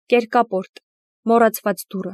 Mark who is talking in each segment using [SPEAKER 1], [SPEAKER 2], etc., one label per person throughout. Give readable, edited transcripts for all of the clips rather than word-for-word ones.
[SPEAKER 1] Կերկապորտ, մոռացված դուռը։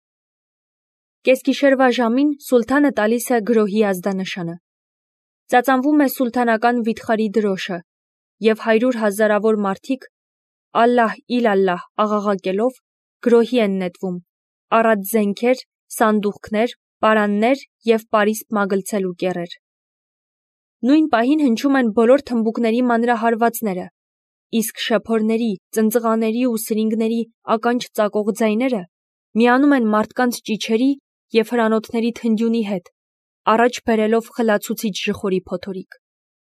[SPEAKER 1] Կեսգիշերվա ժամին Սուլթանը տալիս է գրոհի ազդանշանը։ Ծածանվում է սուլթանական վիթխարի դրոշը, և 100 հազարավոր մարդիկ «Ալլահ իլալլահ» աղաղակելով գրոհի են նետվում, առատ զենքեր, սանդուղքներ, պարաններ և պարիսպ մագլցելու կեռեր։ Նույն պահին հնչում են բոլոր թմբուկների մանրահարվածները, իսկ շեփորների, ծնծղաների ու սրինգների ականջ ծակող ձայները միանում են մարդկանց ճիչերի և հրանոթների թնդյունի հետ, առաջ բերելով խլացուցիչ ժխորի փոթորիկ։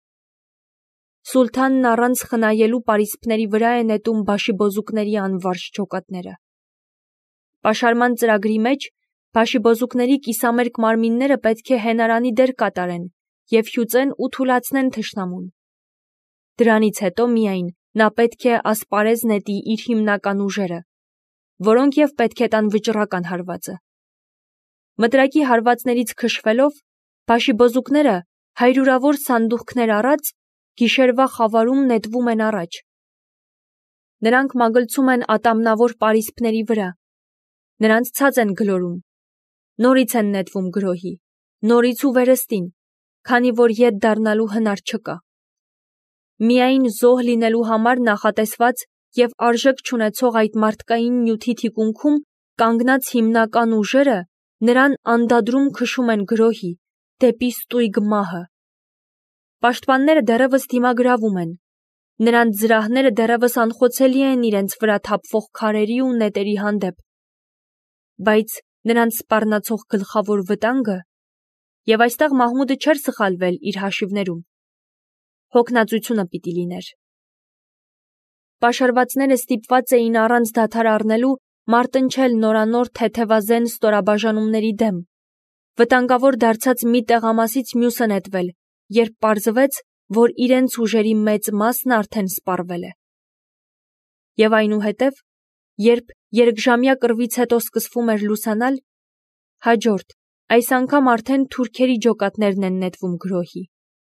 [SPEAKER 1] Սուլթանն առանց խնայելու պարիսպների վրա է նետում բաշիբոզուկների անվարժ ջոկատները։ Պաշարման ծրագրի մեջ բաշիբոզուկների կիսամերկ մարմինները պետք է հենարանի դեր կատարեն և հյուծեն ու թուլացնեն թշնամուն։ Դրանից հետո միայն նա պետք է ասպարեզ նետի իր հիմնական ուժերը, որոնք և պետք է տան վճռական հարվածը։ Մտրակի հարվածներից քշվելով, բաշիբոզուկները հարյուրավոր սանդուղքներ առած գիշերվա խավարում նետվում են առաջ։ Նրանք մագլցում են ատամնավոր պարիսպների վրա, նրանց ցած են գլորում, նորից են նետվում գրոհի, նորից ու վերստին, քանի որ ետ դառնալու հնար չկա։ Միայն զոհ լինելու համար նախատեսված և արժեք չունեցող այդ մարդկային նյութի թիկունքում կանգնած հիմնական ուժերը նրան անդադրում քշում են գրոհի, դեպի ստույգ մահը։ Պաշտպանները դեռևս դիմագրավում են, նրանց զրահները դեռևս անխոցելի են իրենց վրա թափվող քարերի ու նետերի հանդեպ, բայց նրանց սպառնացող գլխավոր վտանգը, և այստեղ Մահմուդը չէր սխալվել իր հաշիվներում, հոգնածությունը պիտի լիներ։ Պաշարվածները ստիպված էին առանց դադար առնելու մարտնչել նորանոր թեթևազեն ստորաբաժանումների դեմ, վտանգավոր դարձած մի տեղամասից մյուսը նետվել, երբ պարզվեց, որ իրենց ուժերի մեծ մասն արդեն սպառվել է։ Եվ այնուհետև, երբ երկժամյա կռվից հետո սկսվում էր լուսանալ, հաջորդ, այս անգամ արդեն թուրքերի ջոկատներն են նետվում գրոհի։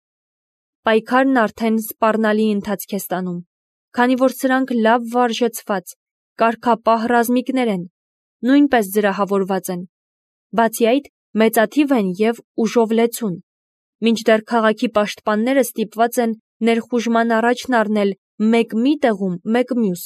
[SPEAKER 1] Պայքարն արդեն սպառնալի ընթացք է ստանում, քանի որ սրանք լավ վարժեցված, կարգապահ ռազմիկներ են, նույնպես զրահավորված են, բացի այդ մեծաթիվ են և ուժով լեցուն, մինչդեռ քաղաքի պաշտպանները ստիպված են ներխուժման առաջն առնել մեկ մի տեղում, մեկ մյուս։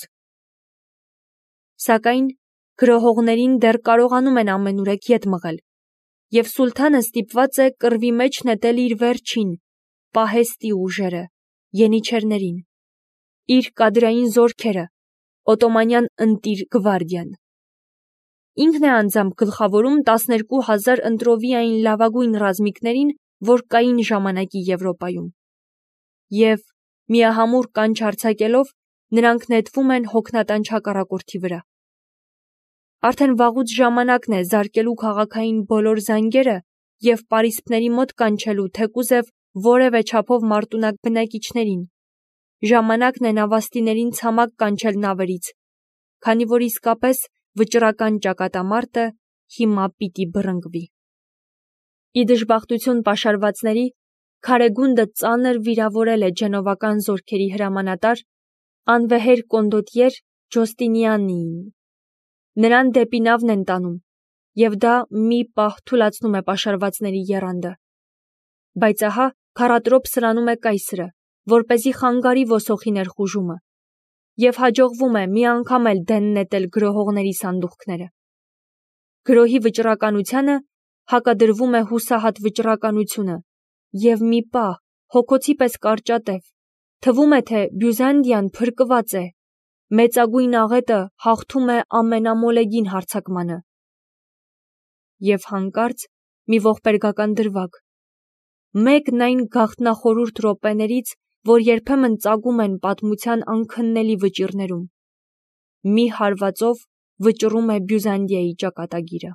[SPEAKER 1] Սակայն գրոհողներին դեռ կարողանում են ամենուրեք ետ մղել, և սուլթանը ստիպված է կռվի մեջ նետել իր վերջին, պահեստի ուժերը, ենիչերներին, իր կադրային զորքերը, օտոմանյան ընտիր գվարդիան։ Ինքն է անձամբ գլխավորում 12,000 ընտրովի այն լավագույն ռազմիկներին, որ կային ժամանակի Եվրոպայում։ Եվ, միահամուռ կանչ արձակելով, նրանք նետվում են հոգնատանչ հակառակորդի վրա։ Արդեն վաղուց ժամանակն է զարկելու քաղաքային բոլոր զանգերը և պարիսպների մոտ կանչելու թեկուզև որևէ չափով մարտունակ բնակիչներին։ Ժամանակն է նավաստիներին ցամաք կանչել նավերից, քանի որ իսկապես վճռական ճակատամարտը հիմա պիտի բռնկվի։ Ի դժբախտություն պաշարվածների, Քարեգունդը ծանր վիրավորել է ջենովական զորքերի հրամանատար, անվեհեր կոնդոտիեր Ջոստինիանիին։ Նրան դեպի նավն են տանում, և դա մի պահ թուլացնում է պաշարվածների եռանդը։ Բայց ահա քառատրոփ սրանում է կայսրը, որպեսզի խանգարի ոսոխի ներխուժումը, և հաջողվում է մի անգամ էլ դեն նետել գրոհողների սանդուղքները։ Գրոհի վճռականությանը հակադրվում է հուսահատ վճռականությունը, և մի պահ, հոգոցի պես կարճատև, թվում է, թե Բյուզանդիան փրկված է, մեծագույն աղետը հաղթում է ամենամոլեգին հարձակմանը։ Եվ հանկարծ մի ողբերգական դրվագ։ Մեկն այն գաղտնախորհուրդ րոպեներից, որ երբեմն ծագում են պատմության անքննելի վճիռներում։ Մի հարվածով վճռում է Բյուզանդիայի ճակատագիրը։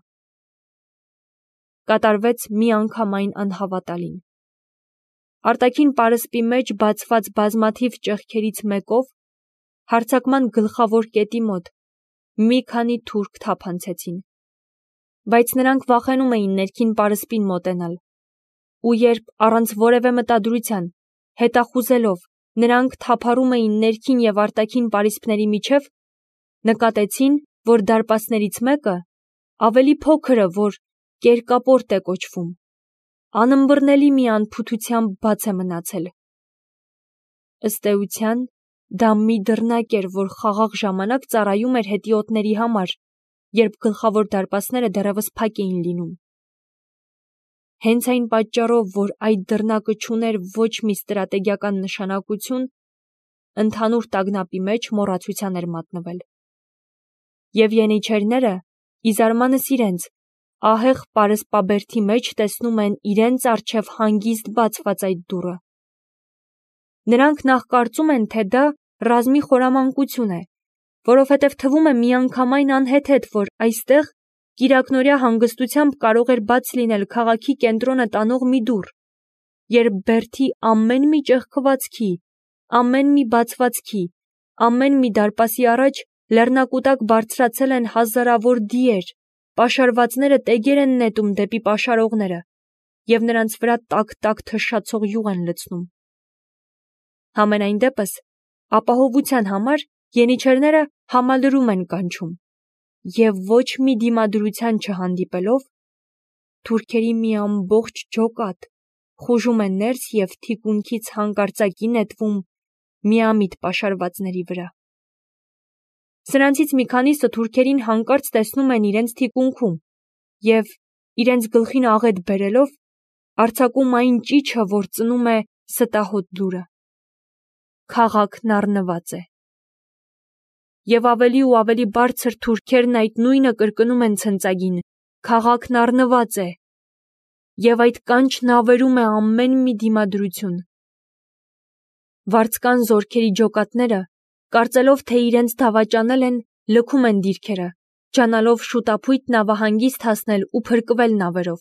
[SPEAKER 1] Կատարվեց միանգամայն անհավատալին։ Արտաքին պարսպի մեջ բացված բազմաթիվ ճեղքերից մեկով, հարձակման գլխավոր կետի մոտ, մի քանի թուրք թափանցեցին։ Բայց նրանք վախենում էին ներքին պարսպին մոտենալ, ու երբ առանց որևէ մտադրության, հետախուզելով, նրանք թափառում էին ներքին և արտաքին պարիսպների միջև, նկատեցին, որ դարպասներից մեկը, ավելի փոքրը, որ կերկապորտ է կոչվում, անըմբռնելի մի անփութությամբ բաց է մնացել։ Ըստ էության, դա մի դռնակ էր, որ խաղաղ ժամանակ ծառայում էր հետիոտների համար, երբ գլխավոր դարպասները դեռևս փակ էին լինում։ Հենց այն պատճառով, որ այդ դռնակը չուներ ոչ մի ստրատեգիական նշանակություն, ընդհանուր տագնապի մեջ մոռացության էր մատնվել։ Եվ յենիչերները, ի զարմանս իրենց, ահեղ պարսպաբերդի մեջ տեսնում են իրենց առջև հանգիստ բացված այդ դուռը։ Նրանք նախ կարծում են, թե դա ռազմի խորամանկություն է, որովհետև թվում է միանգամայն անհեթեթ, որ այստեղ կիրակնօրյա հանգստությամբ կարող էր բաց լինել քաղաքի կենտրոնը տանող մի դուռ, երբ բերդի ամեն մի ճեղքվածքի, ամեն մի բացվածքի, ամեն մի դարպասի առաջ լեռնակուտակ բարձրացել են հազարավոր դիեր, պաշարվածները տեգեր են նետում դեպի պաշարողները և նրանց վրա տաք-տաք թշացող յուղ են լցնում։ Համենայն դեպս, ապահովության համար յենիչերները համալրում են կանչում, և ոչ մի դիմադրության չհանդիպելով, թուրքերի մի ամբողջ ջոկատ խուժում է ներս և թիկունքից հանկարծակի նետվում միամիտ պաշարվածների վրա։ Սրանցից մի քանիսը թուրքերին հանկարծ տեսնում են իրենց թիկունքում և, իրենց գլխին աղետ բերելով, արձակում այն ճիչը, որ ծնում է ստահոդ դուռը։ Քաղաքն առնված է։ Եվ ավելի ու ավելի բարձր թուրքերն այդ նույնը կրկնում են ցնծագին. քաղաքն առնված է։ Եվ այդ կանչն ավերում է ամեն մի դիմադրություն։ Վարձկան զորքերի ջոկատները, կարծելով, թե իրենց դավաճանել են, լքում են դիրքերը, ջանալով շուտափույթ նավահանգիստ հասնել ու փրկվել նավերով։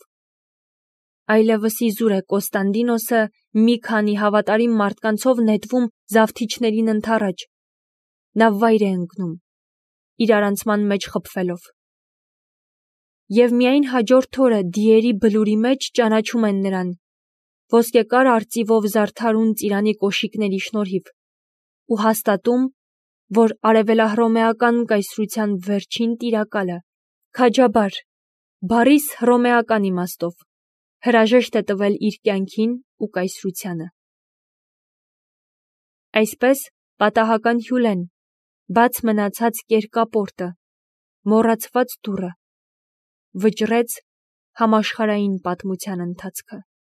[SPEAKER 1] Այլևս իզուր է Կոստանդինոսը մի քանի հավատարիմ մարդկանցով նետվում զավթիչներին ընդառաջ։ Նա վայր է ընկնում, իրարանցման մեջ խփվելով։ Եվ միայն հաջորդ օրը դիերի բլուրի մեջ ճանաչում են նրան, ոսկեկար արծիվով զարդարուն ծիրանի կոշիկների շնորհիվ, ու հաստատում, որ արևելահռոմեական կայսրության վերջին տիրակալը, քաջաբար, բառիս հռոմեական իմաստով, հրաժեշտ է տվել իր կյանքին ու կայսրությանը։ Այսպես պատահական հյուլեն, բաց մնացած կերկապորտը, մոռացված դուռը, վճռեց համաշխարհային պատմության ընթացքը։